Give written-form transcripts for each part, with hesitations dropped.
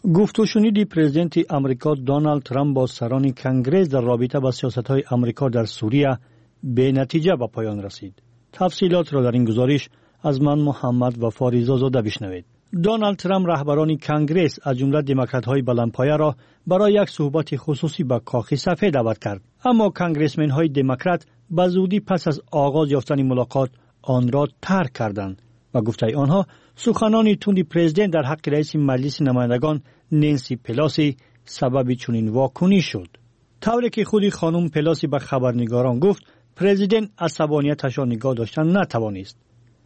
گفت و شنید پرزیدنت آمریکا دونالد ترامپ با سران کنگره در رابطه با سیاست‌های آمریکا در سوریه به نتیجه به پایان رسید. تفصیلات را در این گزارش از من محمد وفا رضازاده بشنوید. دونالد ترامپ رهبران کنگرس از جمله دموکرات‌های بلندپایه را برای یک صحبت خصوصی به کاخ سفید دعوت کرد، اما کنگرسمن‌های دموکرات به زودی پس از آغاز یافتن ملاقات آن را ترک کردند و گفته آنها سخنان تند پرزیدنت در حق رئیس مجلس نمایندگان نانسی پلوسی سبب چنین واکنشی شد. طوری که خود خانم پلوسی به خبرنگاران گفت پرزیدنت عصبانیتش را نگاه داشتن نتوانست.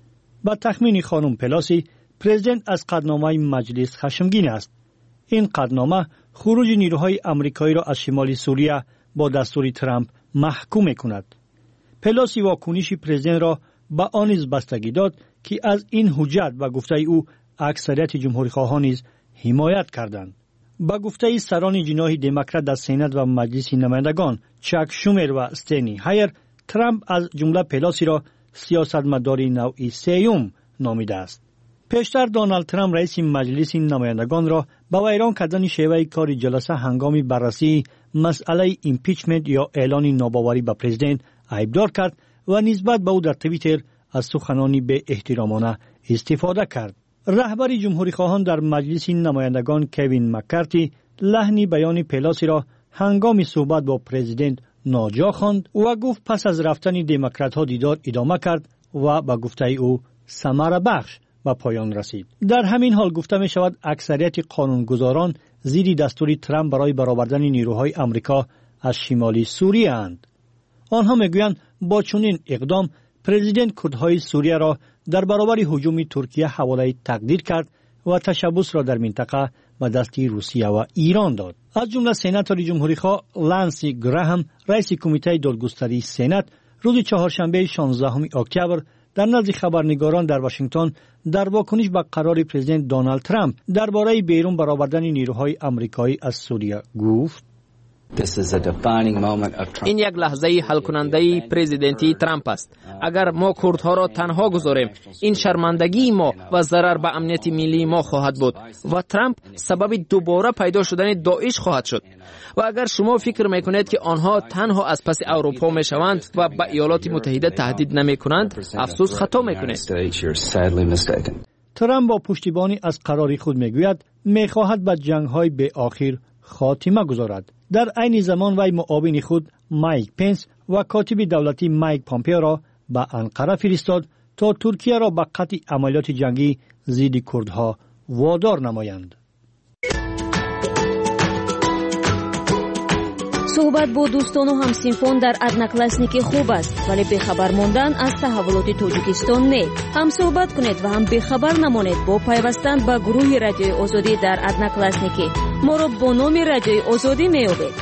با تخمین خانم پلوسی پرزیدنت از قطعنامه مجلس خشمگین است. این قطعنامه خروج نیروهای آمریکایی را از شمال سوریه با دستور ترامپ محکوم می‌کند. پلوسی واکنش پرزیدنت را به آن نیز بستگی داد که از این حجت و گفته او اکثریت جمهوری‌خواهان نیز حمایت کردند. با گفته سران جناح دموکرات در سنات و مجلس نمایندگان چاک شومر و استنی هایر، ترامپ از جمله پلوسی را سیاستمدار نوع سیوم نامیده است. پیشتر دونالد ترامپ رئیس مجلس نمایندگان را با ویران کردن شیوه کار جلسه هنگام بررسی مسئله ایمپیچمنت یا اعلان ناباوری به پرزیدنت عیبدار کرد و نسبت به او در توییتر از سخنانی به احترامانه استفاده کرد. رهبر جمهوری‌خواهان در مجلس نمایندگان کوین مکارتی لحن بیان پلوسی را هنگام صحبت با پرزیدنت ناجا خواند و گفت پس از رفتن دموکرات‌ها دیدار ادامه کرد و با گفته او ثمره بخش به پایان رسید. در همین حال گفته می شود اکثریت قانونگذاران زیر دستور ترامپ برای برآوردن نیروهای آمریکا از شمال سوریه اند. آنها میگویند با چنین اقدام پرزیدنت کردهای سوریه را در برابر هجوم ترکیه حواله تقدیر کرد و تشبث را در منطقه به دست روسیه و ایران داد. از جمله سناتور جمهوری‌خواه لانسی گراهام رئیس کمیته دادگستری سنا روز چهارشنبه 16 اکتبر در نزد خبرنگاران در واشنگتن در واکنش به قرار پرزیدنت دونالد ترامپ درباره بیرون برآوردن نیروهای آمریکایی از سوریه گفت این یک لحظه حل کننده پرزیدنتی ترامپ است. اگر ما کردها را تنها گذاریم این شرمندگی ما و ضرر به امنیت ملی ما خواهد بود و ترامپ سبب دوباره پیدا شدن داعش خواهد شد. و اگر شما فکر میکنید که آنها تنها از پس اروپا میشوند و به ایالات متحده تهدید نمیکنند، افسوس خطا میکنید. ترامپ با پشتیبانی از قرار خود میگوید میخواهد به جنگ‌های به آخر خاتمه گذارد. در عین زمان وی معاون خود مایک پنس و کاتب دولتی مایک پامپئو را به انقره فرستاد تا ترکیه را به قطع عملیات جنگی ضد کردها وادار نمایند. صحبت با دوستان و همسنفان در ادناکلاسنیک خوب است، ولی بخبر ماندن از تحولات تاجیکستان نه. هم صحبت کنید و هم بخبر نمانید با پیوستن به گروه رادیوی آزادی در ادناکلاسنیک. ما را با نام رادیوی آزادی میابید.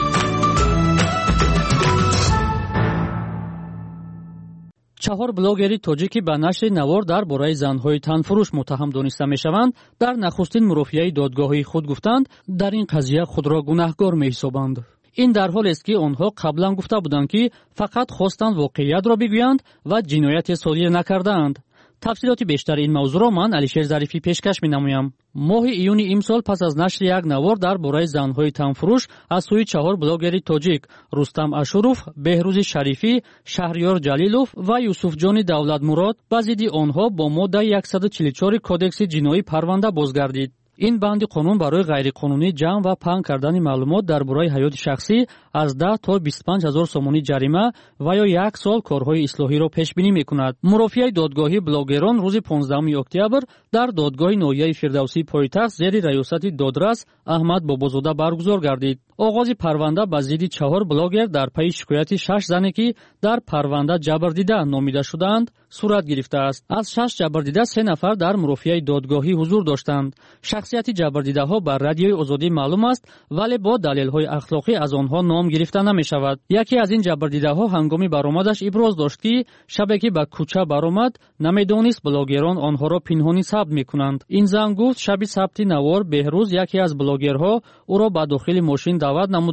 4 блогери тоҷикӣ ба нашри навор дар бораи занҳои танфурӯш муттаҳам дониста мешаванд, дар нахустин мурофиаи додгоҳии худ гуфтанд, дар ин қазия худро гунаҳкор меҳисобанд. ин дар ҳолест ки онҳо қаблан гуфта буданд ки фақат хостанд воқеиятро бигӯянд ва ҷинояте содир накардаанд. тафсилоти бештари ин мавзӯъро ман Алишер Зарифӣ пешкаш менамоям. моҳи июни имсол пас аз нашри як навор дар бораи занҳои танфурӯш аз сӯи 4 блогери тоҷик Рустам Ашуров, Беҳрӯзи Шарифӣ, Шаҳриёр Ҷалилов ва Юсуфҷони Давлатмурод ба зидди онҳо бо моддаи 144 кодекси ҷиноӣ парванда бозгардид. ин банди қонун барои ғайриқонунӣ ҷамъ ва паҳн кардани маълумот дар бораи ҳаёти шахсӣ аз 10 то 25 ҳазор сомонӣ ҷарима ва ё 1 сол корҳои ислоҳиро пешбинӣ мекунад. мурофиаи додгоҳи блогерон рӯзи 15 октябр дар додгоҳи ноҳияи фирдавсии пойтахт зери раёсати додрас Аҳмад Бобозода баргузор гардид. оғози парванда ба зидди 4 блогер дар пайи шикояти 6 зане ки дар парванда ҷабрдида номида шудаанд сурат гирифтааст. аз 6 ҷабрдида 3 нафар дар мурофиаи додгоҳӣ ҳузур доштанд. шахсияти ҷабрдидаҳо бар радиои озодӣ маълум аст, вале бо далелҳои ахлоқӣ аз онҳо ном гирифта намешавад. яке аз ин ҷабрдидаҳо ҳангоми баромадаш иброз дошт ки шабе ки ба кӯча баромад намедонист блогерон онҳоро пинҳонӣ сабт мекунанд. ин зан гуфт шаби сабти навор Беҳрӯз яке аз блогерҳо ӯро ба дохили мошин даъват намуда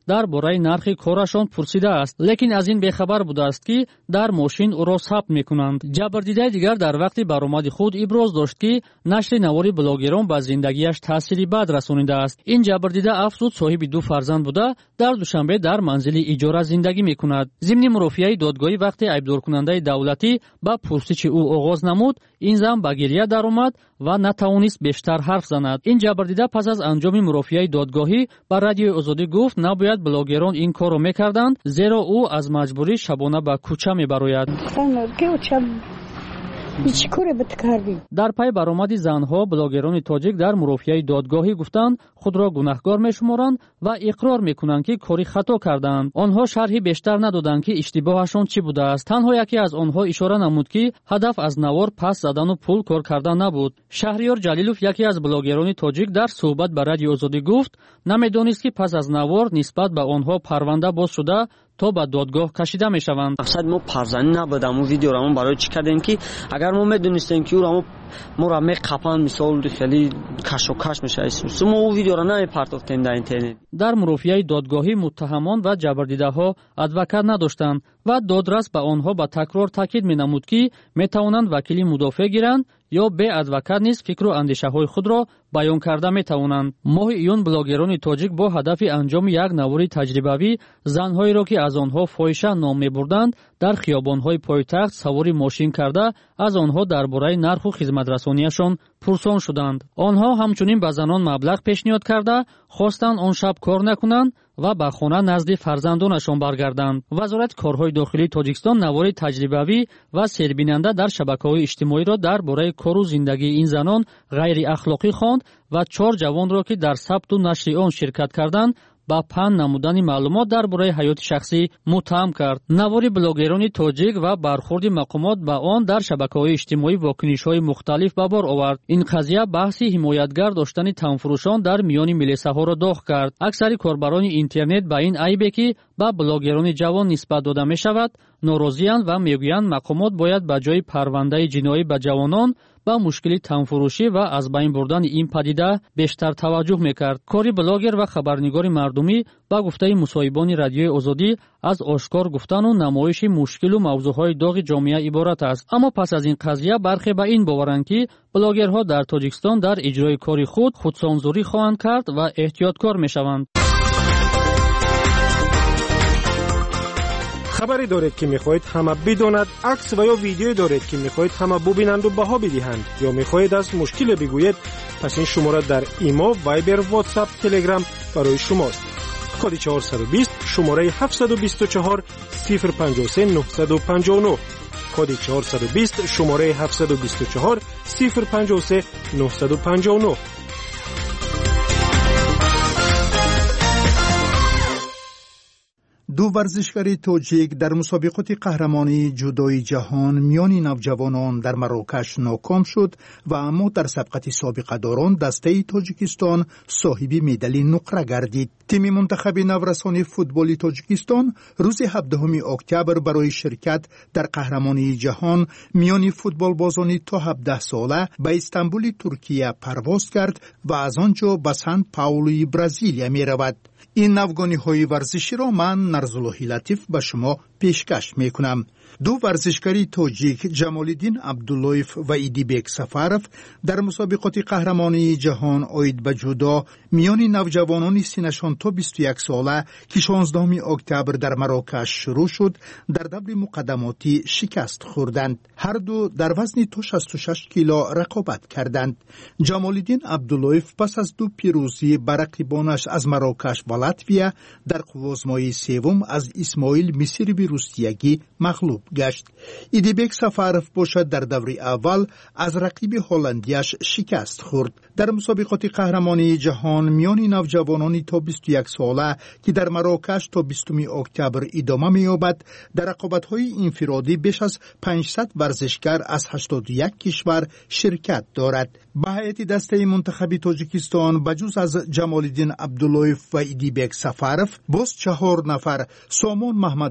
дар бораи нархи корашон пурсидааст, лекин аз ин бехабар будааст ки дар мошин ӯро сабт мекунанд. Ҷабрдидаи дигар дар вақти баромади худ иброз дошт ки нашри навори блогерон ба зиндагиаш таъсири бад расонидааст. Ин ҷабрдида афзуд соҳиби 2 фарзанд буда дар душанбе дар манзили иҷора зиндагӣ мекунад. Зимни мурофиаи додгоҳӣ вақте айбдоркунандаи давлатӣ ба пурсичи ӯ оғоз намуд, ин зан ба гирья даромад ва натавонист бештар ҳарф занад. Ин ҷабрдида пас аз анҷоми мурофиаи додгоҳӣ ба Радиои Озодӣ гуфт набояд блогерон ин корро мекарданд, зеро ӯ аз маҷбурӣ шабона ба кӯча мебарояд. дар пай баромади занҳо, блогерони тоҷик дар мурофиаи додгоҳӣ гуфтанд худро гунаҳкор мешуморанд ва иқрор мекунанд ки кори хато карданд. онҳо шарҳи бештар надоданд ки иштибоҳашон чӣ будааст. танҳо яке аз онҳо ишора намуд ки ҳадаф аз навор пас задану пул кор кардан набуд. Шаҳриёр Ҷалилов, яке аз блогерони тоҷик, дар суҳбат ба Радиои Озодӣ гуфт намедонист ки пас аз навор нисбат ба онҳо парванда боз шуда то ба додгоҳ кашида мешаванд. мақсад мо парзанӣ набудам ӯ видеоро барои чӣ кардем ки агар мо медонистем ки моро меқапанд, мисол хеле кашокаш мешавад, мо ӯ видеоро намепартофтем дар интернет. дар мурофиаи додгоҳӣ муттаҳамон ва ҷабрдидаҳо адвокат надоштанд ва додрас ба онҳо ба такрор таъкид менамуд ки метавонанд вакили мудофеъ гиранд ё бе адвокат низ фикру андешаҳои худро баён карда метавонанд. моҳи июн блогерони тоҷик бо ҳадафи анҷоми як навори таҷрибавӣ занҳоеро ки аз онҳо фоҳиша ном мебурданд дар хиёбонҳои пойтахт савори мошин карда аз онҳо дар бораи нарху хизматрасонияшон пурсон шуданд. онҳо ҳамчунин ба занон маблағ пешниҳод карда хостанд он шаб кор накунанд ва ба хона назди фарзандонашон баргарданд. вазорати корҳои дохилии Тоҷикистон навори таҷрибавӣ ва сербинанда дар шабакаҳои иҷтимоиро дар бораи кору зиндагии ин занон ғайриахлоқӣ хонд ва 4 ҷавонро ки дар сабту нашри он ширкат карданд ба панд намудани маълумот дар бораи ҳаёти шахсӣ муттаҳам кард. навори блогерони тоҷик ва бархурди мақомот ба он дар шабакаҳои иҷтимоӣ вокунишҳои мухталиф ба бор овард. ин қазия баҳси ҳимоятгар доштани тамфурӯшон дар миёни милисаҳоро доғ кард. аксари корбарони интернет ба ин айбе ки ба блогерони ҷавон нисбат дода мешавад норозиянд ва мегӯянд мақомот бояд ба ҷои парвандаи ҷиноӣ ба ҷавонон ба мушкили тамфурӯшӣ ва аз байн бурдани ин падида бештар таваҷҷӯҳ мекард. кори блогер ва хабарнигори мардумӣ ба гуфтаи мусоҳибони Радиои Озодӣ аз ошкор гуфтану намоиши мушкилу мавзӯъҳои доғи ҷомеа иборат аст. аммо пас аз ин қазия бархе ба ин боваранд ки блогерҳо дар Тоҷикистон дар иҷрои кори худ худсонзурӣ хоҳанд кард ва эҳтиёткор мешаванд. خبری دارید که میخواهید همه بداند، عکس و یا ویدیویی دارید که میخواهید همه ببینند و بها بدهند یا میخواهید از مشکل بگویید، پس این شماره در ایما، وایبر، واتساپ، تلگرام برای شماست. کد 420 شماره 724 053 959 کد 420 شماره 724 053 959. دو ورزشکاری توجیک در مسابقات قهرمانی جودوی جهان میان نوجوانان در مراکش ناکام شد و اما در سبقت سابقه داران دسته تاجیکستان صاحب مدال نقره گردید. تیم منتخب نورسان فوتبال تاجیکستان روز 17 اکتبر برای شرکت در قهرمانی جهان میان فوتبال بازان تا 17 ساله به استانبول ترکیه پرواز کرد و از آنجا به سان پائولو برزیلیا می رود. این نوگانی های ورزشی را من نرزاللهی لطیف به شما پیشکش می کنم. دو ورزشکاری توجیک جمالالدین عبداللهیف و ایدیبک سفرف در مسابقات قهرمانی جهان آید به جودو میان نوجوانان سنشان تا 21 ساله که 16 اکتبر در مراکش شروع شد در دور مقدماتی شکست خوردند. هر دو در وزن تا 66 کیلو رقابت کردند. جمالالدین عبداللهیف پس از دو پیروزی بر رقیبانش از مراکش و لاتویا در قوزمای سوم از اسماعیل میسیروی روسیگی مغلوب گشت. ایدیبک سفرف باشد در دور اول از رقیب هلندیش شکست خورد. در مسابقات قهرمانی جهان میان نوجوانان تا 21 ساله که در مراکش تا 20 اکتبر ادامه می‌یابد در رقابت‌های انفرادی بیش از 500 ورزشکار از 81 کشور شرکت دارد. به هیئت دسته منتخب تاجیکستان بجز از جمالالدین عبداللهیف و ایدیبک سفرف باز 4 نفر سامان محمد بیکов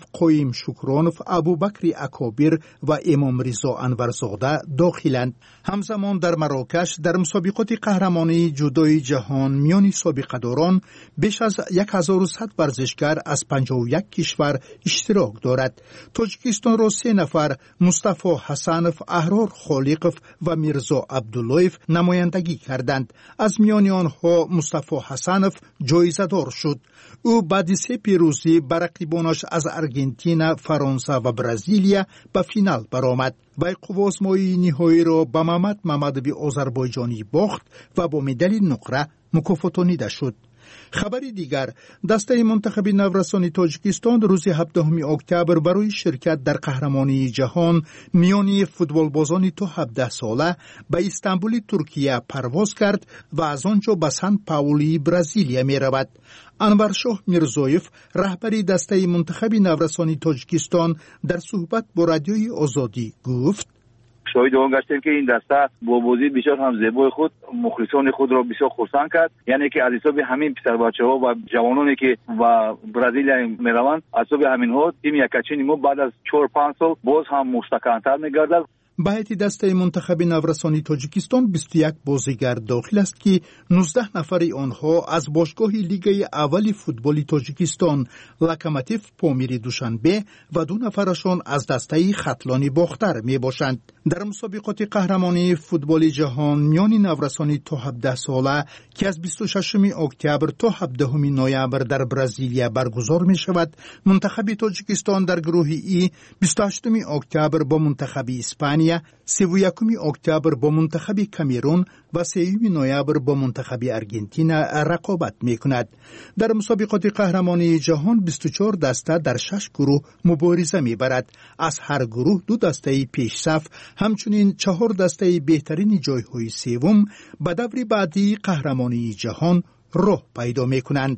قویم شکرانوف، ابوبکر اکابر و امام رضا انورزاده داخلند. همزمان در مراکش در مسابقات قهرمانی جودوی جهان میان سابقه‌داران بیش از 1100 ورزشکار از 51 کشور اشتراک دارد. تاجیکستان را 3 نفر مصطفی حسنوف، احرار خالقوف و میرزا عبداللهیف نمایندگی کردند. از میان آنها مصطفی حسنوف جایزه دار شد. او بعد 3 پیروزی بر رقیبانش از ارژانتین، فرانسه و برزیلیا به فینال برآمد. وی قوازمایی نهایی را به محمد محمدوی آذربایجانی باخت و با مدال نقره مکافاتانیده شد. خبری دیگر، دسته منتخب نورسان تاجیکستان روز 17 اکتبر برای شرکت در قهرمانی جهان میان فوتبالبازان تا 17 ساله به استانبول ترکیه پرواز کرد و از آنجا به سان پائولو برزیلیا می رود. انورشاه میرزایف، رهبری دسته منتخب نورسان تاجیکستان، در صحبت با رادیوی آزادی گفت: شاهد آن گشتیم که این دسته با بازی بسیار هم زیبای خود مخلصان خود را بسیار خرسند کرد. یعنی که از حساب همین پسر بچه‌ها و جوانانی که و برزیلیا میروند، از حساب همین ها تیم یکچین ما بعد از 4-5 سال باز هم مستحکم‌تر می‌گردد. به هیئت دسته منتخب نورسان تاجیکستان 21 بازیگر داخل است که 19 نفر آنها از باشگاه لیگ اول فوتبال تاجیکستان لوکوموتیو پامیر دوشنبه و 2 نفرشان از دسته ختلانی باختر می باشند. در مسابقات قهرمانی فوتبال جهان میان نورسان تا 17 ساله که از 26 اکتبر تا 17 نوامبر در برزیلیا برگزار می شود، منتخب تاجیکستان در گروه ای 28 اکتبر با منتخب اسپانیا، 31 اکتبر با منتخب کامرون و 3 نوامبر با منتخب ارژانتین رقابت می کند. در مسابقات قهرمانی جهان 24 دسته در 6 گروه مبارزه می برد. از هر گروه 2 دسته پیش صف، همچنین 4 دسته بهترین جایهای سوم به دور بعدی قهرمانی جهان راه پیدا می کنند.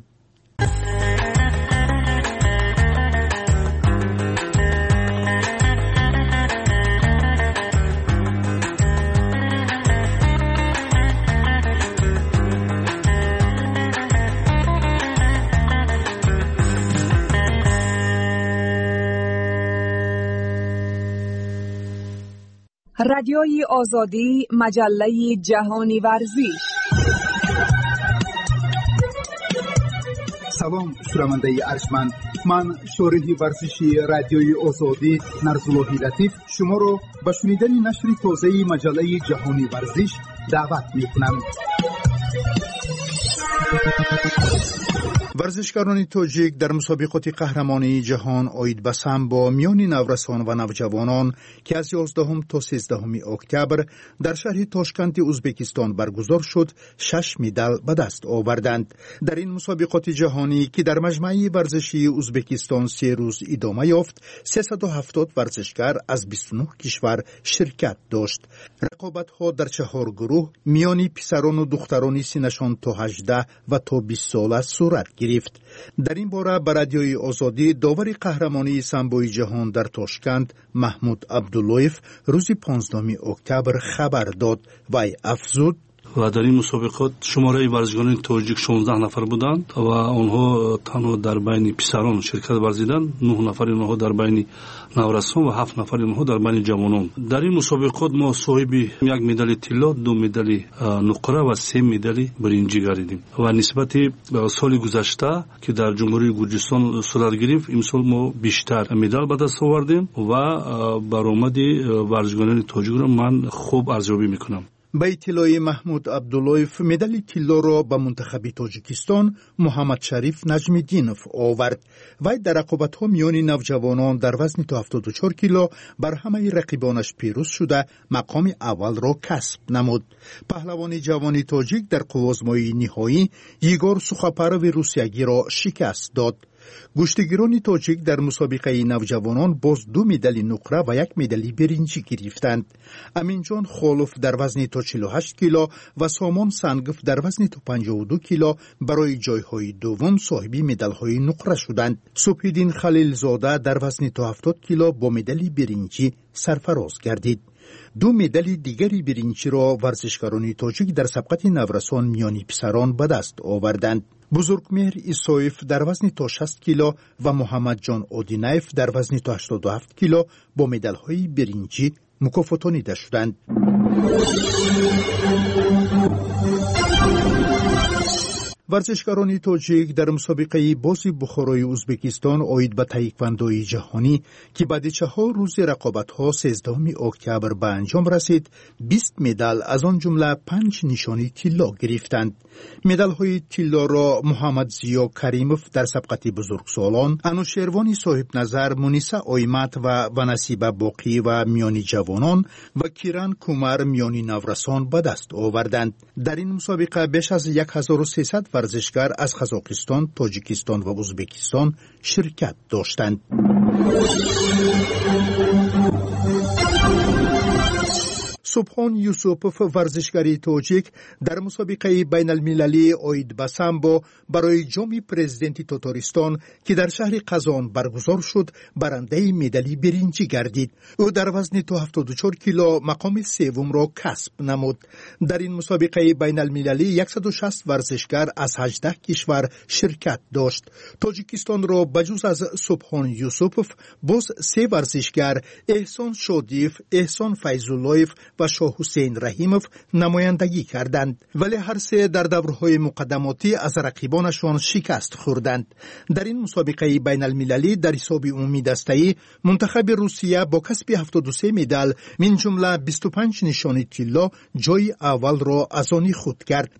رادیوی آزادی، مجله جهانی ورزش. سلام شنونده ارجمند، من شارح ورزشی رادیوی آزادی نرزاللهی لطیف شما را به شنیدن نشر تازه مجله جهانی ورزش دعوت می‌کنم. ورزشکاران تاجیک در مسابقات قهرمانی جهان عاید به سامبو میان نورسان و نوجوانان که از 11 تا 13 اکتبر در شهر تاشکند ازبکستان برگزار شد 6 مدال به دست آوردند. در این مسابقات جهانی که در مجمع ورزشی ازبکستان 3 روز ادامه یافت، 370 ورزشکار از 29 کشور شرکت داشت. رقابت‌ها در 4 گروه میان پسران و دختران سنشان تا 18 و تا 20 ساله صورت گرفت. در این باره به رادیوی آزادی داور قهرمانی سامبوی جهان در تاشکند محمود عبداللهیف روز 15 اکتبر خبر داد و افزود: و در این مسابقات شماره ورزشکاران تاجیک 16 نفر بودند و آنها تنها در بین پسران شرکت ورزیدند. 9 نفر آنها در بین نورسان و 7 نفر آنها در بین جوانان. در این مسابقات ما صاحب 1 مدال طلا، 2 مدال نقره و 3 مدال برنجی گردیدیم. و نسبت سال گذشته که در جمهوری گرجستان صورت گرفت، امسال ما بیشتر مدال به دست آوردیم و برآمد ورزشکاران تاجیک را من خوب ارزیابی میکنم. به اطلاع محمود عبداللهیف، مدال طلا را به منتخب تاجیکستان محمد شریف نجمیدینوف آورد. وی در رقابت‌ها میان نوجوانان در وزن تا 74 کیلو بر همه رقیبانش پیروز شده مقام اول را کسب نمود. پهلوان جوان تاجیک در قوازمایی نهایی یگور سوخاپروی روسیایی را شکست داد. گشتگیران تاجیک در مسابقه نوجوانان باز 2 مدال نقره و 1 مدال برنجی گرفتند. امینجان خالوف در وزن تا 48 کیلو و سامان سنگف در وزن تا 52 کیلو برای جایهای دوم صاحب مدال‌های نقره شدند. صبح‌الدین خلیلزاده در وزن تا 70 کیلو با مدال برنجی سرفراز گردید. دو مدال دیگری برنجی را ورزشکاران تاجیک در سبقت نورسان میانی پسران به دست آوردند. بزرگمهر ایسایف در وزن تا 60 کیلو و محمد جان اودینایف در وزن تا 87 کیلو با مدال‌های برنجی مکافاتانیده شدند. ورزشکاران تاجیک در مسابقه باز بخارای ازبکستان آید به تایکواندوی جهانی که بعد 4 روز رقابت‌ها 13 اکتبر به انجام رسید 20 مدال از آن جمله 5 نشانی طلا گرفتند. مدال‌های طلا را محمد زیا کریموف در سبقت بزرگسالان، انوشیروان صاحب نظر، مونیسا آیمت و نصیبه باقی و میانی جوانان و کیران کومر میانی نورسان به دست آوردند. در این مسابقه بیش از 1300 ورزشکار از قزاقستان، تاجیکستان و ازبکستان شرکت داشتند. سبحان یوسوپوف ورزشکاری تاجیک در مسابقه بین المللی آید به سامبو برای جام پرزیدنت تاتارستان که در شهر قزان برگزار شد برنده مدال برنجی گردید. او در وزن تا 74 کیلو مقام سوم را کسب نمود. در این مسابقه بین المللی 160 ورزشکار از 18 کشور شرکت داشت. تاجیکستان را بجز از سبحان یوسوپوف باز 3 ورزشکار احسان شادیف، احسان فیض‌اللهیف و شاه حسین رحیموف نمایندگی کردند، ولی هر سه در دورهای مقدماتی از رقیبانشان شکست خوردند. در این مسابقه بین المللی در حساب عمومی دسته‌ای منتخب روسیه با کسب 73 مدال من جمله 25 نشانی طلا جای اول را از آن خود کرد.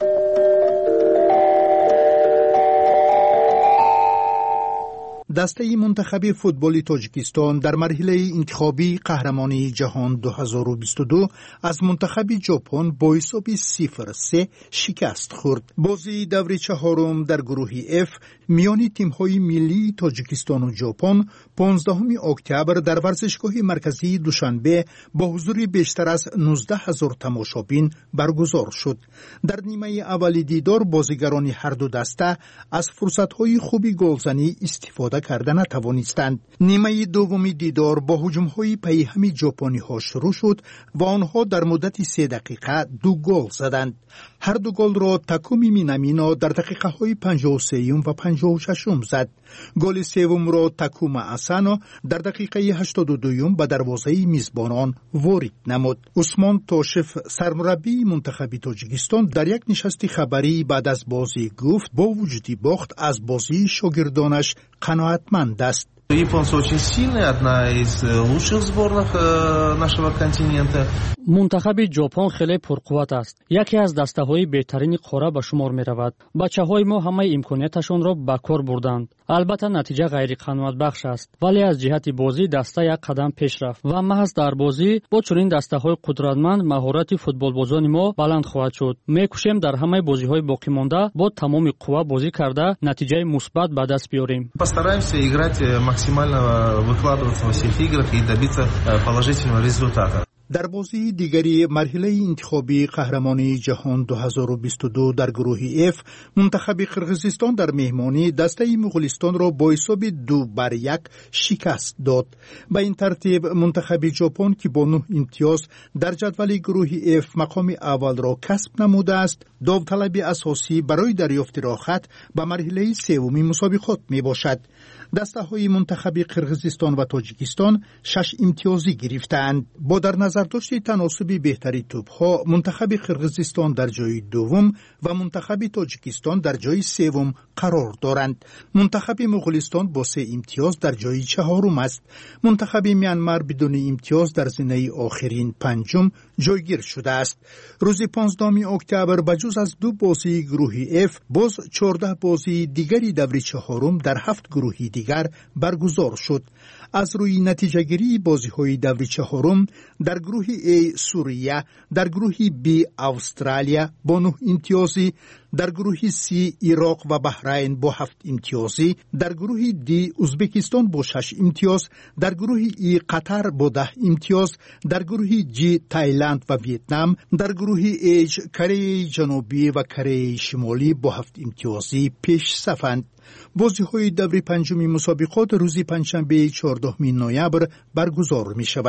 دسته منتخب فوتبال تاجیکستان در مرحله انتخابی قهرمانی جهان 2022 از منتخب ژاپن با حساب 0-3 شکست خورد. بازی دور چهارم در گروه F میان تیم‌های ملی تاجیکستان و ژاپن 15 اکتبر در ورزشگاه مرکزی دوشنبه با حضور بیشتر از 19,000 تماشابین برگزار شد. در نیمه اول دیدار بازیگران هر دو دسته از فرصت‌های خوبی گلزنی استفاده کرده نتوانستند. نیمه دوم دیدار با هجوم‌های پیهم ژاپنی‌ها شروع شد و آنها در مدت 3 دقیقه 2 گل زدند. هر دو گل را تاکومی مینامینا در دقیقه‌های 53 و 56 زد. گل سوم را تاکوما اسانو در دقیقه 82 به دروازه میزبانان وارد نمود. عثمان تاشف سرمربی منتخب تاجیکستان در یک نشست خبری بعد از بازی گفت با وجود باخت از بازی شاگردانش قناعتمند است. Японцы очень сильные, одна из лучших сборных нашего континента. منتخب ژاپن خیلی پرقوت است. یکی از دسته‌های بهترین قاره به شمار می‌رود. بچه‌های ما همه امکاناتشان را به کار بردند. البته نتیجه غیر قناعت بخش است، ولی از جهت بازی دسته یک قدم پیش رفت و محض در بازی با چنین دسته‌های قدرتمند مهارت فوتبالبازان ما بلند خواهد شد. می‌کوشیم در همه بازی‌های باقی مانده با تمام قوا بازی کرده نتیجه مثبت به دست بیاریم. Постараемся играть максимально выкладываться во всех играх и добиться положительного результата. در بازی دیگری مرحله انتخابی قهرمانی جهان 2022 در گروه F منتخب قرقیزستان در مهمانی دسته مغولستان را با حساب 2-1 شکست داد. به این ترتیب منتخب ژاپن که با 9 امتیاز در جدول گروه F مقام اول را کسب نموده است، داوطلب اساسی برای دریافت راحت به مرحله سوم مسابقات می باشد. دسته های منتخب قرقیزستان و تاجیکستان 6 امتیازی گرفتند. با در نظر داشت تناسب بهتری توپ ها منتخب قرقیزستان در جای دوم و منتخب تاجیکستان در جای سوم قرار دارند. منتخب مغولستان با 3 امتیاز در جای چهارم است. منتخب میانمار بدون امتیاز در زینه آخرین پنجم جایگیر شده است. روز 15 اکتبر بجز از 2 بازی گروه F باز 14 بازی دیگری دور چهارم در 7 گروهی دیگر برگزار شد. از روی نتیجه گیری بازی های دور چهارم در گروه A سوریه، در گروه B استرالیا با 9 امتیازی، در گروه C عراق و بحرین با 7 امتیازی، در گروه D ازبکستان با 6 امتیاز، در گروه E قطر با 10 امتیاز، در گروه G تایلند و ویتنام، در گروه H کره جنوبی و کره شمالی با 7 امتیازی پیش صفند. بازی‌های دور پنجم مسابقات روز پنجشنبه 14 نوامبر برگزار می‌شوند.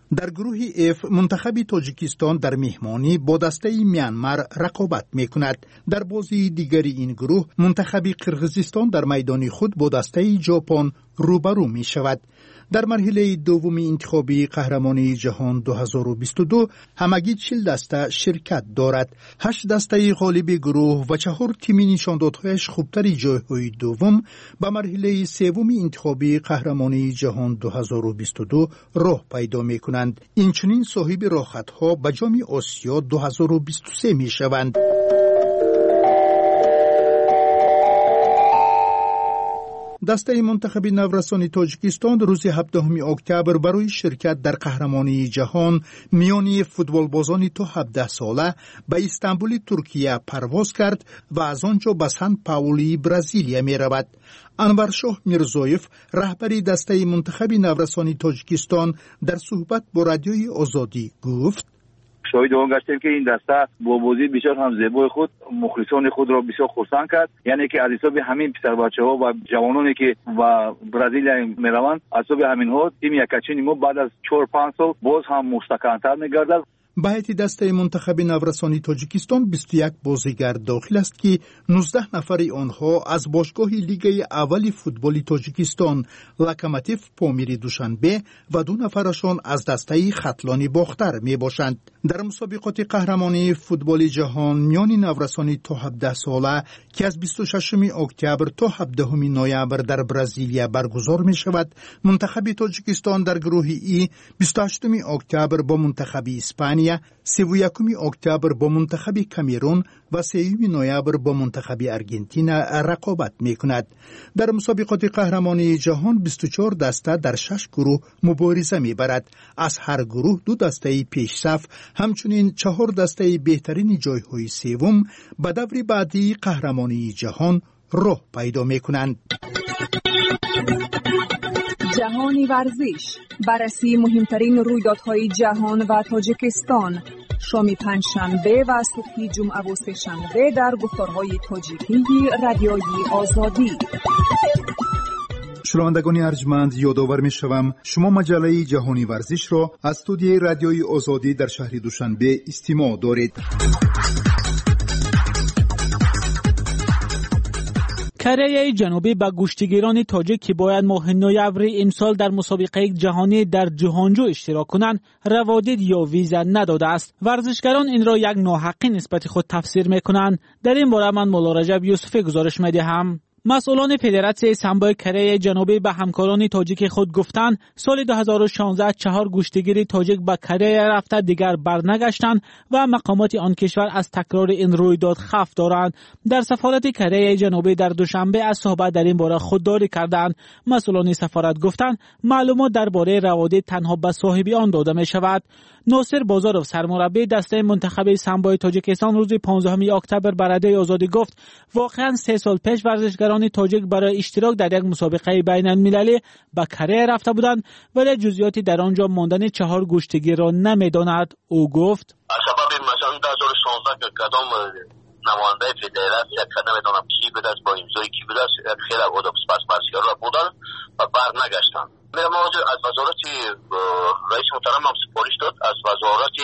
در گروه F منتخب تاجیکستان در مهمانی با دسته میانمار رقابت میکند. در بازی دیگری این گروه منتخب قرقیزستان در میدان خود با دسته ژاپن روبرو می شود. در مرحله دومی انتخابی قهرمانی جهان 2022 همگی 40 دسته شرکت دارد. 8 دسته غالب گروه و 4 تیم نشاندادهایش خوبتری جایهای دوم به مرحله سوم انتخابی قهرمانی جهان 2022 راه پیدا می کنند. اینچنین صاحب راحتها به جام آسیا 2023 می شوند. دسته منتخب نورسان تاجیکستان روز 17 اکتبر برای شرکت در قهرمانی جهان میانی فوتبال بازان تا 17 ساله به استانبول ترکیه پرواز کرد و از آنجا به سان پائولو برزیلیا می رود. انورشاه میرزایف رهبری دسته منتخب نورسان تاجیکستان در صحبت با رادیوی آزادی گفت: شاهد آن گشتیم که این دسته با بازی بسیار هم زیبای خود مخلصان خود را بسیار خرسند کرد. یعنی که از حساب همین پسر بچه‌ها و جوانانی که و برزیل میروند، از حساب همین ها تیم یکچین ما بعد از 4-5 سال باز هم مستحکم‌تر می‌گردد. به هیئت دسته منتخب نورسان تاجیکستان 21 بازیگر داخل است که 19 نفر آنها از باشگاه لیگ اول فوتبال تاجیکستان لوکوموتیو پامیر دوشنبه و 2 نفرشان از دسته ختلان باختر می باشند. در مسابقات قهرمانی فوتبال جهان میان نورسان تا 17 ساله که از 26 اکتبر تا 17 نوامبر در برزیلیا برگزار می شود، منتخب تاجیکستان در گروه ای 28 اکتبر با منتخب اسپانیا، 31 اکتبر با منتخب کامرون و 3 نوامبر با منتخب آرژانتین رقابت می کند. در مسابقات قهرمانی جهان 24 دسته در 6 گروه مبارزه می برد. از هر گروه 2 دسته پیش صف همچنین 4 دسته بهترین جایهای سوم به دور بعدی قهرمانی جهان راه پیدا می کنند. جهانی ورزش، بررسی مهمترین رویدادهای جهان و تاجیکستان، شام پنجشنبه و صبح جمعه و سه‌شنبه در گفتارهای تاجیکی رادیوی آزادی. شنوندگان ارجمند، یادآور می‌شوم شما مجله جهانی ورزش را از استودیوی رادیوی آزادی در شهر دوشنبه استماع دارید. کره جنوبی به گشتیگیران تاجیک که باید ماه نوامبر امسال در مسابقه جهانی در جهانجو اشتراک کنند روادید یا ویزا نداده است. ورزشگران این را یک ناحقی نسبت خود تفسیر میکنند. در این باره من مولا رجب یوسفی گزارش میدهم. مسئولان فدراسیون سامبو کره جنوبی به همکاران تاجیک خود گفتند سال 2016 4 گشتیگیر تاجیک به کره رفته دیگر برنگشتند و مقامات آن کشور از تکرار این رویداد خوف دارند. در سفارت کره جنوبی در دوشنبه از صحبت در این باره خودداری کردند. مسئولان سفارت گفتند معلومات درباره روادید تنها به صاحب آن داده می شود. ناصر بازاروف سرمربی دسته منتخب سامبو تاجیکستان روز 15 اکتبر به رادیوی آزادی گفت واقعا 3 سال پیش ورزشگران تاجیک برای اشتراک در یک مسابقه بین المللی به کره رفته بودند ولی جزئیاتی در آنجا ماندن 4 گشتیگیر را نمیداند. او گفت سبب مثلا 2016 که کدام نماینده فدراسیون که نمیدونم کی بود با امضای کی بود خیلی آدم سپاس بسیار بودن و برنگشتند. ما از وزارت رئیس محترم هم سپارش داد از وزارت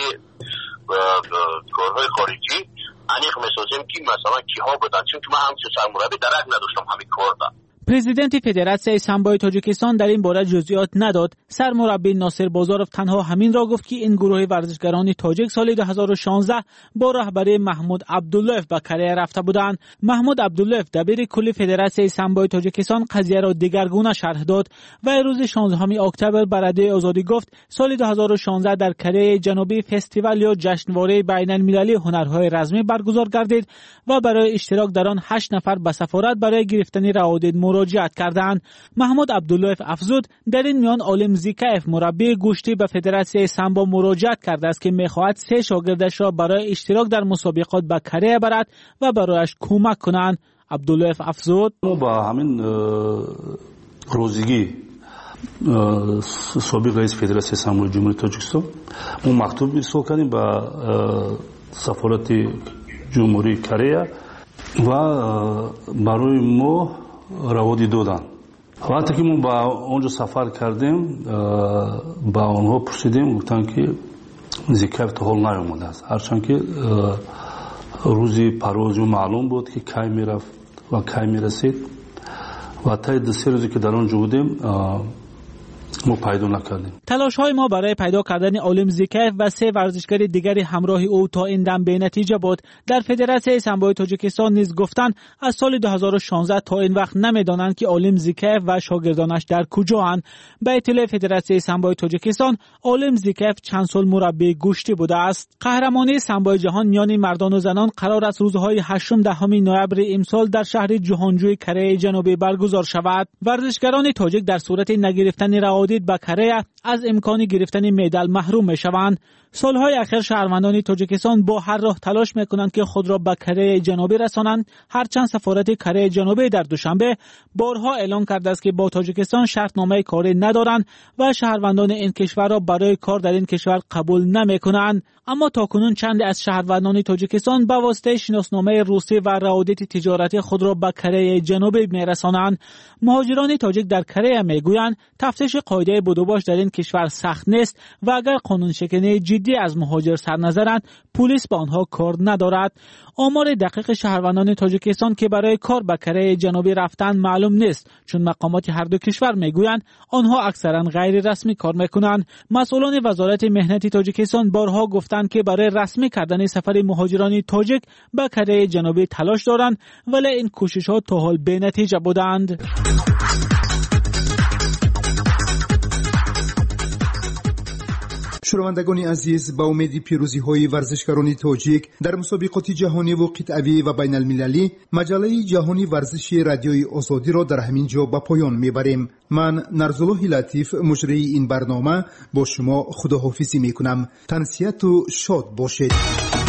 کارهای خارجی انیق میسازیم که مثلا کیها بودن، چون که من همچه سرمربی درک نداشتم همین کار دا. پرزیدنت فدراسیون سامبو تاجیکستان در این باره جزئیات نداد. سرمربی ناصر بازاروف تنها همین را گفت که این گروه ورزشگران تاجیک سال 2016 با رهبری محمود عبداللهف به کره رفته بودند. محمود عبداللهف دبیر کل فدراسیون سامبو تاجیکستان قضیه را دیگرگونه شرح داد و روز 16 اکتبر به رادیوی آزادی گفت سال 2016 در کره جنوبی فستیوال یا جشنواره بین المللی هنرهای رزمی برگزار گردید و برای اشتراک در آن 8 نفر به سفارت برای گرفتن روادید مراجعت کردند. محمود عبداللهف افزود در این میان عالم زیکایف مربی گشتی به فدراسیون سامبو مراجعت کرده است که می‌خواهد 3 شاگردش را برای اشتراک در مسابقات به کره برد و برایش کمک کنند. عبداللهف افزود با همین روزگی سابق رئیس فدراسیون سامبو جمهوری تاجیکستان اون مکتوب ارسال کردیم به سفارت جمهوری کره و برای ما روادی دادن وقتی که ما با اونجا سفر کردیم با آنها پرسیدیم، گفتن که زیکایف تا حال نیامده است، هرچند که روزی پرواز معلوم بود که کی میرفت و کی میرسید و تا 2 روزی که در آنجا بودیم ما پیدا نکردیم. تلاش های ما برای پیدا کردن عالم زیکایف و 3 ورزشکار دیگری همراه او تا این دم به نتیجه بود. در فدراسیون سامبو تاجیکستان نیز گفتند از سال 2016 تا این وقت نمیدانند که عالم زیکایف و شاگردانش در کجااند. به اطلاع فدراسیون سامبو تاجیکستان، عالم زیکایف چند سال مربی گشتی بوده است. قهرمانی سامبو جهان میان مردان و زنان قرار است روزهای 8-10 نوامبر امسال در شهر جهانجوی کره جنوبی برگزار شود. ورزشکاران تاجیک در صورت نگرفتن روادید به کره از امکان گرفتن مدال محروم میشوند. سالهای اخیر شهروندان تاجیکستان با هر راه تلاش میکنند که خود را به کره جنوبی رسانند، هرچند سفارت کره جنوبی در دوشنبه بارها اعلام کرده است که با تاجیکستان شرطنامه کاری ندارند و شهروندان این کشور را برای کار در این کشور قبول نمیکنند. اما تاکنون چند از شهروندان تاجیکستان به واسطه شناسنامه روسی و روابط تجارتی خود را به کره جنوبی میرسانند. مهاجران تاجیک در کره میگویند تفتیش قاعده بدوباش در این کشور سخت نیست و اگر قانون شکنی جدی از مهاجر سر نظرند، پلیس با آنها کار ندارد. آمار دقیق شهروندان تاجیکستان که برای کار به کره جنوبی رفتن معلوم نیست، چون مقامات هر دو کشور میگویند آنها اکثرا غیر رسمی کار میکنند. مسئولان وزارت مهنت تاجیکستان بارها گفتند که برای رسمی کردن سفر مهاجران تاجیک به کره جنوبی تلاش دارند، ولی این کوشش‌ها تا حال بی‌نتیجه بودند. شنوندگان عزیز، با امید پیروزی‌های ورزشکاران تاجیک در مسابقات جهانی و قطعی و بین المللی، مجله جهانی ورزش رادیوی آزادی را در همین جا به پایان میبریم. من نرزالله لطیف مجری این برنامه با شما خداحافظی میکنم. تنسیت و شاد باشید.